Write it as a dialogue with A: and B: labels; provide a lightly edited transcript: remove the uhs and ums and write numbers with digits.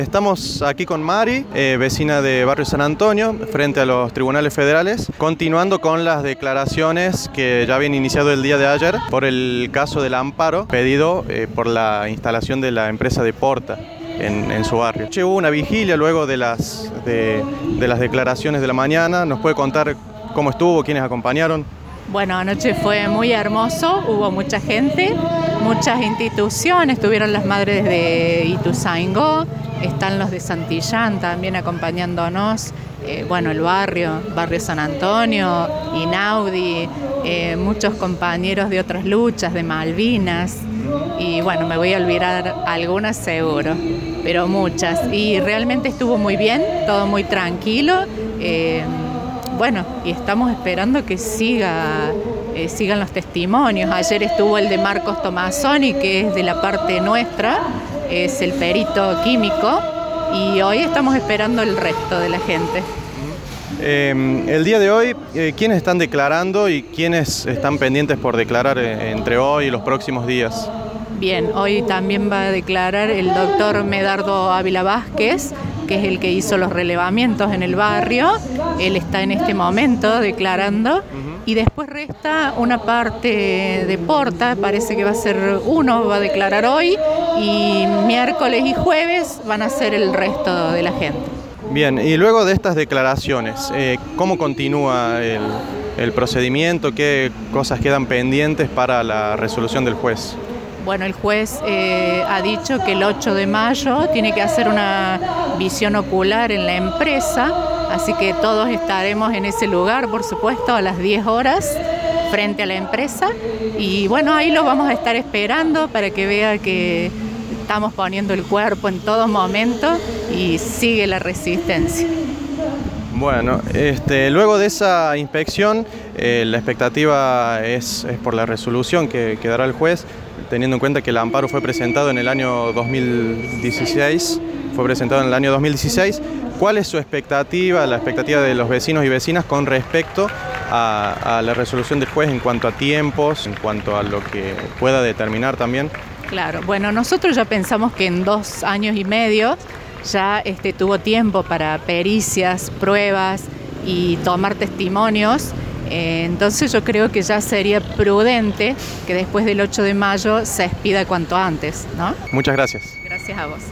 A: Estamos aquí con Mari, vecina de Barrio San Antonio, frente a los tribunales federales, continuando con las declaraciones que ya habían iniciado el día de ayer por el caso del amparo pedido por la instalación de la empresa de Porta en su barrio. Hubo una vigilia luego de las declaraciones de la mañana. ¿Nos puede contar cómo estuvo, quiénes acompañaron?
B: Bueno, anoche fue muy hermoso, hubo mucha gente, muchas instituciones, estuvieron las madres de Ituzaingó, están los de Santillán también acompañándonos, el barrio San Antonio, Inaudi, muchos compañeros de otras luchas, de Malvinas, y bueno, me voy a olvidar algunas seguro, pero muchas, y realmente estuvo muy bien, todo muy tranquilo. Y estamos esperando que sigan los testimonios. Ayer estuvo el de Marcos Tomassoni, que es de la parte nuestra, es el perito químico, y hoy estamos esperando el resto de la gente.
A: El día de hoy, ¿quiénes están declarando y quiénes están pendientes por declarar entre hoy y los próximos días?
B: Bien, hoy también va a declarar el doctor Medardo Ávila Vázquez, que es el que hizo los relevamientos en el barrio. Él está en este momento declarando. Y después resta una parte de Porta, parece que va a ser uno, va a declarar hoy, y miércoles y jueves van a ser el resto de la gente.
A: Bien, y luego de estas declaraciones, ¿cómo continúa el procedimiento? ¿Qué cosas quedan pendientes para la resolución del juez?
B: Bueno, el juez ha dicho que el 8 de mayo tiene que hacer una visión ocular en la empresa, así que todos estaremos en ese lugar, por supuesto, a las 10 horas frente a la empresa. Y bueno, ahí lo vamos a estar esperando para que vea que estamos poniendo el cuerpo en todo momento y sigue la resistencia.
A: Bueno, luego de esa inspección, la expectativa es por la resolución que dará el juez, teniendo en cuenta que el amparo fue presentado en el año 2016. ¿Cuál es su expectativa, la expectativa de los vecinos y vecinas con respecto a la resolución del juez en cuanto a tiempos, en cuanto a lo que pueda determinar también?
B: Claro, bueno, nosotros ya pensamos que en 2 años y medio ya tuvo tiempo para pericias, pruebas y tomar testimonios. Entonces yo creo que ya sería prudente que después del 8 de mayo se expida cuanto antes, ¿no?
A: Muchas gracias.
B: Gracias a vos.